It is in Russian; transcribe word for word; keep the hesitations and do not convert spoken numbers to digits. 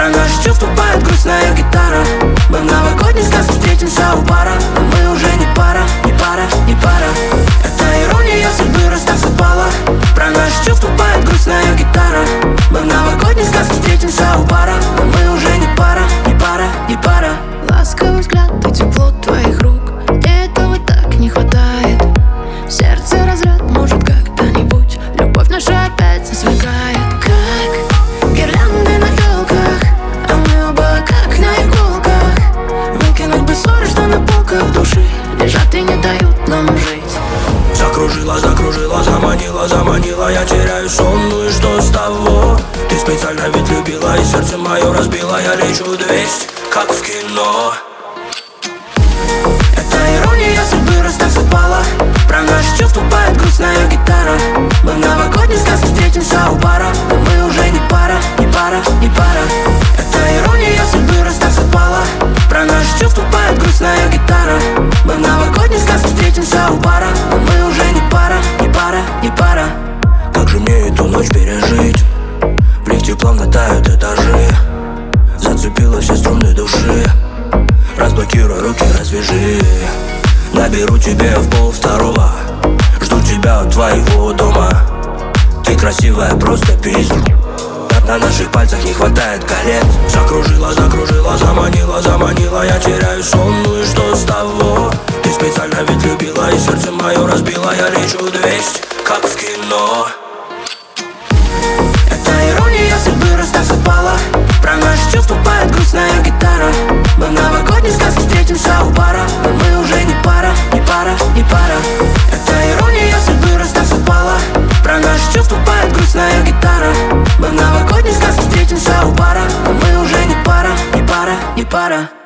Про наши чувства поет грустная гитара. Мы в новогодней сказке встретимся у бара, но мы уже не пара, не пара, не пара. Это ирония судьбы, раз так совпало. Про наши чувства поет грустная гитара. Мы в новогодней сказке встретимся у бара, но мы уже не пара, не пара, не пара. Ласковый взгляд и тепло твоих рук, мне этого так не хватает. В сердце разряд, может когда-нибудь любовь наша опять засверкает. Как гирлянды на елках, а мы оба как на иголках. Выкинуть бы ссоры, что на полках души лежат и не дают нам жить. Закружила, закружила, заманила, заманила, я теряю сон, ну и что с того? Ты специально ведь любила и сердце мое разбила. Я лечу двести, как в кино. Это ирония судьбы, раз так совпало. Про наши чувства поет грустная гитара. Мы в новогодней сказке встретимся у бара, но мы уже не пара, не пара, не пара. Это ирония судьбы, раз так совпало. Про наши чувства поет грустная гитара. Мы в новогодней сказке встретимся у бара, но мы уже не пара, не пара, не пара. Как же мне эту ночь пережить? В лифте плавно тают этажи. Зацепила все струны души. Разблокируй руки, развяжи. Наберу тебе в пол второго. Жду тебя у твоего дома. Ты красивая, просто пиздец. На наших пальцах не хватает колец. Закружила, закружила, заманила, заманила, я теряю сон, ну и что с того? Ты специально ведь любила и сердце мое разбила. Я лечу двести, как в кино. Это ирония судьбы, раз так совпало. Про наши чувства поет грустная гитара. Мы в новогодней сказке встретимся у бара, но мы уже не пара, не пара, не пара. Это ирония судьбы, раз так совпало. Про наши чувства поет грустная гитара. Мы в новогодней сказке встретимся у бара, но мы уже не пара, не пара, не пара.